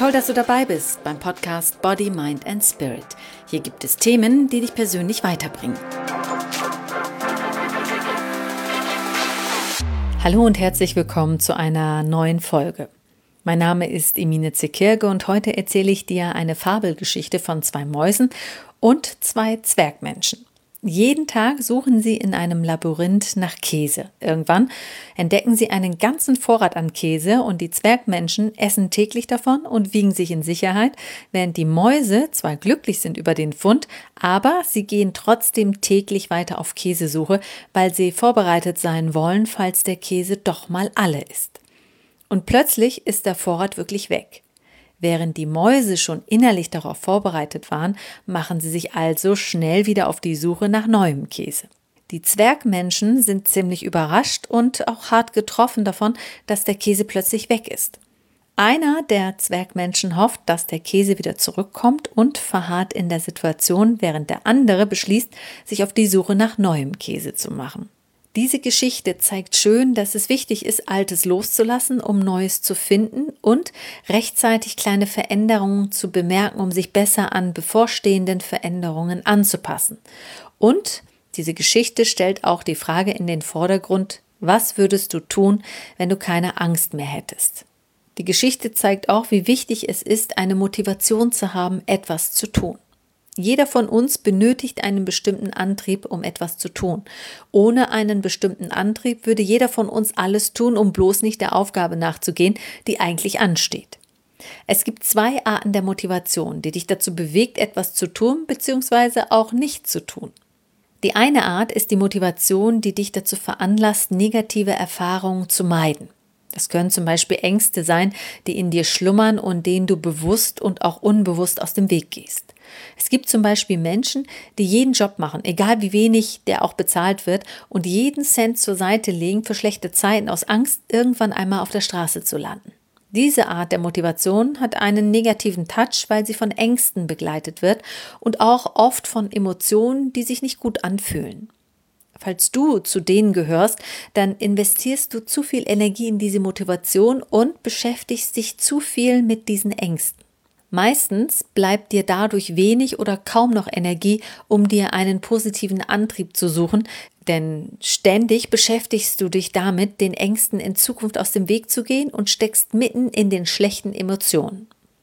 Toll, dass du dabei bist beim Podcast Body, Mind and Spirit. Hier gibt es Themen, die dich persönlich weiterbringen. Hallo und herzlich willkommen zu einer neuen Folge. Mein Name ist Emine Zekirge und heute erzähle ich dir eine Fabelgeschichte von 2 Mäusen und 2 Zwergmenschen. Jeden Tag suchen sie in einem Labyrinth nach Käse. Irgendwann entdecken sie einen ganzen Vorrat an Käse und die Zwergmenschen essen täglich davon und wiegen sich in Sicherheit, während die Mäuse zwar glücklich sind über den Fund, aber sie gehen trotzdem täglich weiter auf Käsesuche, weil sie vorbereitet sein wollen, falls der Käse doch mal alle ist. Und plötzlich ist der Vorrat wirklich weg. Während die Mäuse schon innerlich darauf vorbereitet waren, machen sie sich also schnell wieder auf die Suche nach neuem Käse. Die Zwergmenschen sind ziemlich überrascht und auch hart getroffen davon, dass der Käse plötzlich weg ist. Einer der Zwergmenschen hofft, dass der Käse wieder zurückkommt und verharrt in der Situation, während der andere beschließt, sich auf die Suche nach neuem Käse zu machen. Diese Geschichte zeigt schön, dass es wichtig ist, Altes loszulassen, um Neues zu finden und rechtzeitig kleine Veränderungen zu bemerken, um sich besser an bevorstehenden Veränderungen anzupassen. Und diese Geschichte stellt auch die Frage in den Vordergrund: Was würdest du tun, wenn du keine Angst mehr hättest? Die Geschichte zeigt auch, wie wichtig es ist, eine Motivation zu haben, etwas zu tun. Jeder von uns benötigt einen bestimmten Antrieb, um etwas zu tun. Ohne einen bestimmten Antrieb würde jeder von uns alles tun, um bloß nicht der Aufgabe nachzugehen, die eigentlich ansteht. Es gibt 2 Arten der Motivation, die dich dazu bewegt, etwas zu tun bzw. auch nicht zu tun. Die eine Art ist die Motivation, die dich dazu veranlasst, negative Erfahrungen zu meiden. Das können zum Beispiel Ängste sein, die in dir schlummern und denen du bewusst und auch unbewusst aus dem Weg gehst. Es gibt zum Beispiel Menschen, die jeden Job machen, egal wie wenig der auch bezahlt wird, und jeden Cent zur Seite legen für schlechte Zeiten aus Angst, irgendwann einmal auf der Straße zu landen. Diese Art der Motivation hat einen negativen Touch, weil sie von Ängsten begleitet wird und auch oft von Emotionen, die sich nicht gut anfühlen. Falls du zu denen gehörst, dann investierst du zu viel Energie in diese Motivation und beschäftigst dich zu viel mit diesen Ängsten. Meistens bleibt dir dadurch wenig oder kaum noch Energie, um dir einen positiven Antrieb zu suchen, denn ständig beschäftigst du dich damit, den Ängsten in Zukunft aus dem Weg zu gehen und steckst mitten in den schlechten Emotionen.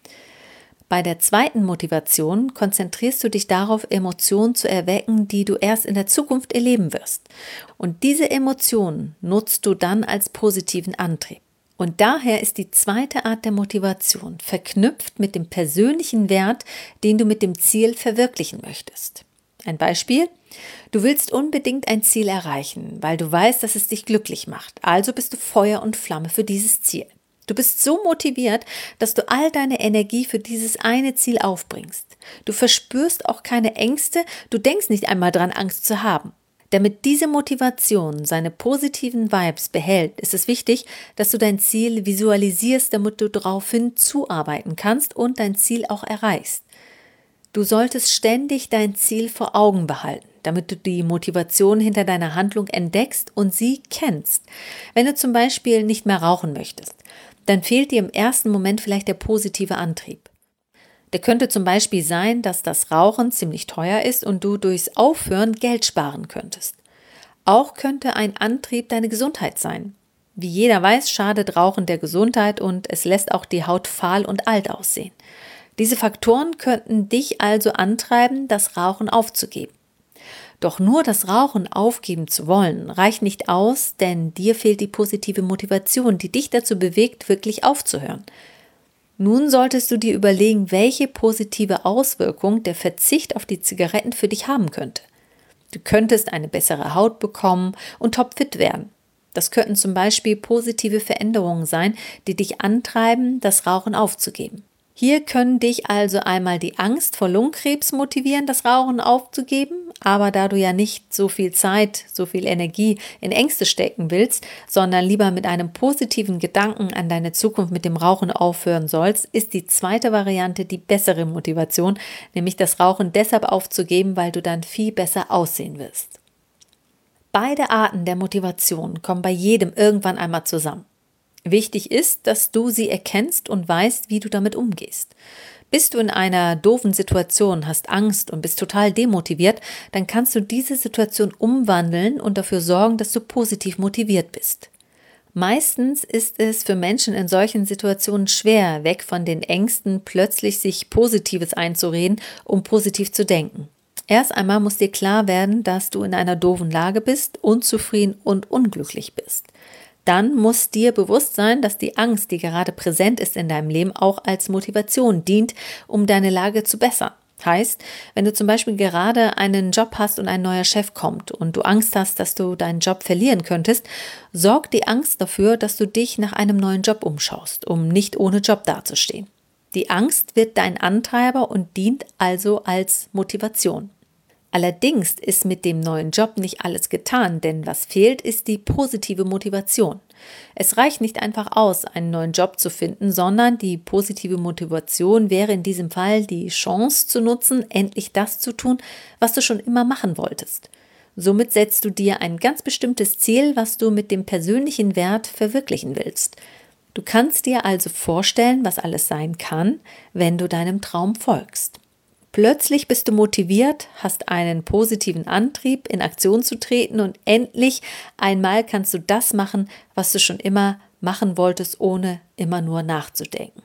Bei der zweiten Motivation konzentrierst du dich darauf, Emotionen zu erwecken, die du erst in der Zukunft erleben wirst. Und diese Emotionen nutzt du dann als positiven Antrieb. Und daher ist die zweite Art der Motivation verknüpft mit dem persönlichen Wert, den du mit dem Ziel verwirklichen möchtest. Ein Beispiel: Du willst unbedingt ein Ziel erreichen, weil du weißt, dass es dich glücklich macht. Also bist du Feuer und Flamme für dieses Ziel. Du bist so motiviert, dass du all deine Energie für dieses eine Ziel aufbringst. Du verspürst auch keine Ängste, du denkst nicht einmal dran, Angst zu haben. Damit diese Motivation seine positiven Vibes behält, ist es wichtig, dass du dein Ziel visualisierst, damit du daraufhin zuarbeiten kannst und dein Ziel auch erreichst. Du solltest ständig dein Ziel vor Augen behalten, damit du die Motivation hinter deiner Handlung entdeckst und sie kennst. Wenn du zum Beispiel nicht mehr rauchen möchtest, dann fehlt dir im ersten Moment vielleicht der positive Antrieb. Der könnte zum Beispiel sein, dass das Rauchen ziemlich teuer ist und du durchs Aufhören Geld sparen könntest. Auch könnte ein Antrieb deine Gesundheit sein. Wie jeder weiß, schadet Rauchen der Gesundheit und es lässt auch die Haut fahl und alt aussehen. Diese Faktoren könnten dich also antreiben, das Rauchen aufzugeben. Doch nur das Rauchen aufgeben zu wollen, reicht nicht aus, denn dir fehlt die positive Motivation, die dich dazu bewegt, wirklich aufzuhören. Nun solltest du dir überlegen, welche positive Auswirkung der Verzicht auf die Zigaretten für dich haben könnte. Du könntest eine bessere Haut bekommen und topfit werden. Das könnten zum Beispiel positive Veränderungen sein, die dich antreiben, das Rauchen aufzugeben. Hier können dich also einmal die Angst vor Lungenkrebs motivieren, das Rauchen aufzugeben, aber da du ja nicht so viel Zeit, so viel Energie in Ängste stecken willst, sondern lieber mit einem positiven Gedanken an deine Zukunft mit dem Rauchen aufhören sollst, ist die zweite Variante die bessere Motivation, nämlich das Rauchen deshalb aufzugeben, weil du dann viel besser aussehen wirst. Beide Arten der Motivation kommen bei jedem irgendwann einmal zusammen. Wichtig ist, dass du sie erkennst und weißt, wie du damit umgehst. Bist du in einer doofen Situation, hast Angst und bist total demotiviert, dann kannst du diese Situation umwandeln und dafür sorgen, dass du positiv motiviert bist. Meistens ist es für Menschen in solchen Situationen schwer, weg von den Ängsten plötzlich sich Positives einzureden, um positiv zu denken. Erst einmal muss dir klar werden, dass du in einer doofen Lage bist, unzufrieden und unglücklich bist. Dann muss dir bewusst sein, dass die Angst, die gerade präsent ist in deinem Leben, auch als Motivation dient, um deine Lage zu bessern. Heißt, wenn du zum Beispiel gerade einen Job hast und ein neuer Chef kommt und du Angst hast, dass du deinen Job verlieren könntest, sorgt die Angst dafür, dass du dich nach einem neuen Job umschaust, um nicht ohne Job dazustehen. Die Angst wird dein Antreiber und dient also als Motivation. Allerdings ist mit dem neuen Job nicht alles getan, denn was fehlt, ist die positive Motivation. Es reicht nicht einfach aus, einen neuen Job zu finden, sondern die positive Motivation wäre in diesem Fall die Chance zu nutzen, endlich das zu tun, was du schon immer machen wolltest. Somit setzt du dir ein ganz bestimmtes Ziel, was du mit dem persönlichen Wert verwirklichen willst. Du kannst dir also vorstellen, was alles sein kann, wenn du deinem Traum folgst. Plötzlich bist du motiviert, hast einen positiven Antrieb, in Aktion zu treten und endlich einmal kannst du das machen, was du schon immer machen wolltest, ohne immer nur nachzudenken.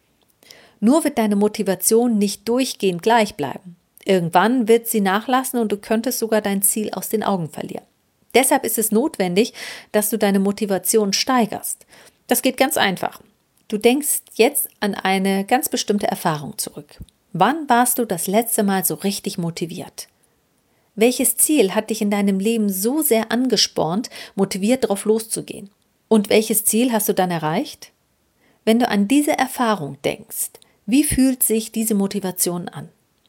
Nur wird deine Motivation nicht durchgehend gleich bleiben. Irgendwann wird sie nachlassen und du könntest sogar dein Ziel aus den Augen verlieren. Deshalb ist es notwendig, dass du deine Motivation steigerst. Das geht ganz einfach. Du denkst jetzt an eine ganz bestimmte Erfahrung zurück. Wann warst du das letzte Mal so richtig motiviert? Welches Ziel hat dich in deinem Leben so sehr angespornt, motiviert darauf loszugehen? Und welches Ziel hast du dann erreicht? Wenn du an diese Erfahrung denkst, wie fühlt sich diese Motivation an?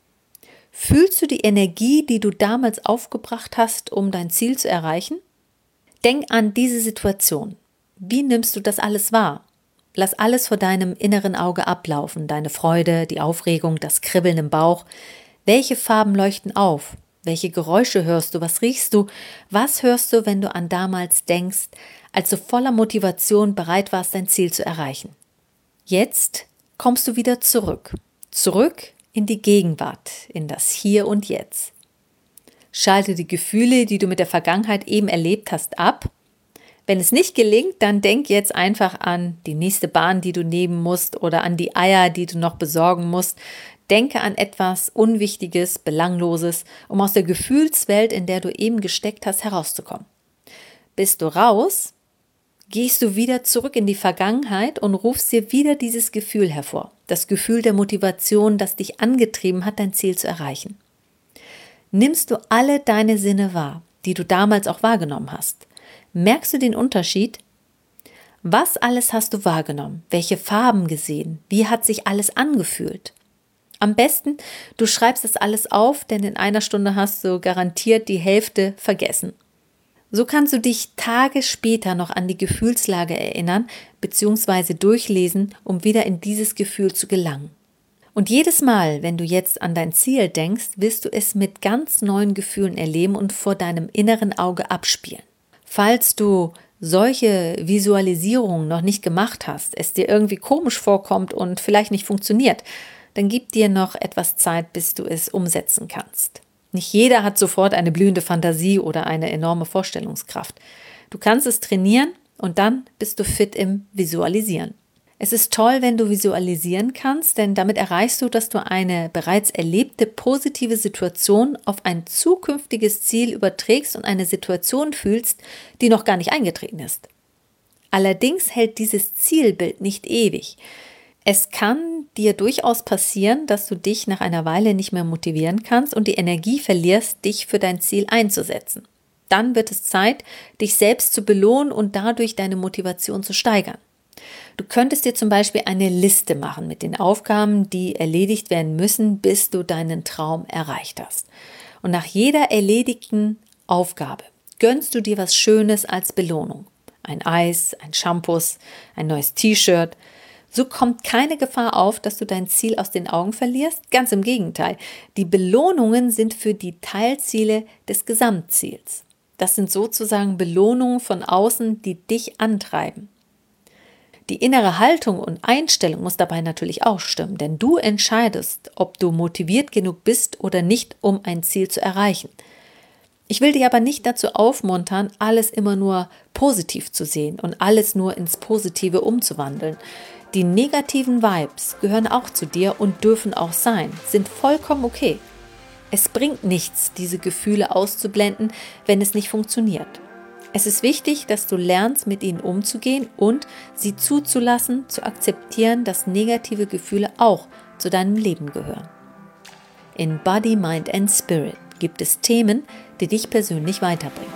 Fühlst du die Energie, die du damals aufgebracht hast, um dein Ziel zu erreichen? Denk an diese Situation. Wie nimmst du das alles wahr? Lass alles vor deinem inneren Auge ablaufen, deine Freude, die Aufregung, das Kribbeln im Bauch. Welche Farben leuchten auf? Welche Geräusche hörst du? Was riechst du? Was hörst du, wenn du an damals denkst, als du voller Motivation bereit warst, dein Ziel zu erreichen? Jetzt kommst du wieder zurück. Zurück in die Gegenwart, in das Hier und Jetzt. Schalte die Gefühle, die du mit der Vergangenheit eben erlebt hast, ab. Wenn es nicht gelingt, dann denk jetzt einfach an die nächste Bahn, die du nehmen musst oder an die Eier, die du noch besorgen musst. Denke an etwas Unwichtiges, Belangloses, um aus der Gefühlswelt, in der du eben gesteckt hast, herauszukommen. Bist du raus, gehst du wieder zurück in die Vergangenheit und rufst dir wieder dieses Gefühl hervor. Das Gefühl der Motivation, das dich angetrieben hat, dein Ziel zu erreichen. Nimmst du alle deine Sinne wahr, die du damals auch wahrgenommen hast? Merkst du den Unterschied? Was alles hast du wahrgenommen? Welche Farben gesehen? Wie hat sich alles angefühlt? Am besten, du schreibst das alles auf, denn in einer Stunde hast du garantiert die Hälfte vergessen. So kannst du dich Tage später noch an die Gefühlslage erinnern bzw. durchlesen, um wieder in dieses Gefühl zu gelangen. Und jedes Mal, wenn du jetzt an dein Ziel denkst, wirst du es mit ganz neuen Gefühlen erleben und vor deinem inneren Auge abspielen. Falls du solche Visualisierungen noch nicht gemacht hast, es dir irgendwie komisch vorkommt und vielleicht nicht funktioniert, dann gib dir noch etwas Zeit, bis du es umsetzen kannst. Nicht jeder hat sofort eine blühende Fantasie oder eine enorme Vorstellungskraft. Du kannst es trainieren und dann bist du fit im Visualisieren. Es ist toll, wenn du visualisieren kannst, denn damit erreichst du, dass du eine bereits erlebte positive Situation auf ein zukünftiges Ziel überträgst und eine Situation fühlst, die noch gar nicht eingetreten ist. Allerdings hält dieses Zielbild nicht ewig. Es kann dir durchaus passieren, dass du dich nach einer Weile nicht mehr motivieren kannst und die Energie verlierst, dich für dein Ziel einzusetzen. Dann wird es Zeit, dich selbst zu belohnen und dadurch deine Motivation zu steigern. Du könntest dir zum Beispiel eine Liste machen mit den Aufgaben, die erledigt werden müssen, bis du deinen Traum erreicht hast. Und nach jeder erledigten Aufgabe gönnst du dir was Schönes als Belohnung. Ein Eis, ein Shampoo, ein neues T-Shirt. So kommt keine Gefahr auf, dass du dein Ziel aus den Augen verlierst. Ganz im Gegenteil. Die Belohnungen sind für die Teilziele des Gesamtziels. Das sind sozusagen Belohnungen von außen, die dich antreiben. Die innere Haltung und Einstellung muss dabei natürlich auch stimmen, denn du entscheidest, ob du motiviert genug bist oder nicht, um ein Ziel zu erreichen. Ich will dich aber nicht dazu aufmuntern, alles immer nur positiv zu sehen und alles nur ins Positive umzuwandeln. Die negativen Vibes gehören auch zu dir und dürfen auch sein, sind vollkommen okay. Es bringt nichts, diese Gefühle auszublenden, wenn es nicht funktioniert. Es ist wichtig, dass du lernst, mit ihnen umzugehen und sie zuzulassen, zu akzeptieren, dass negative Gefühle auch zu deinem Leben gehören. In Body, Mind and Spirit gibt es Themen, die dich persönlich weiterbringen.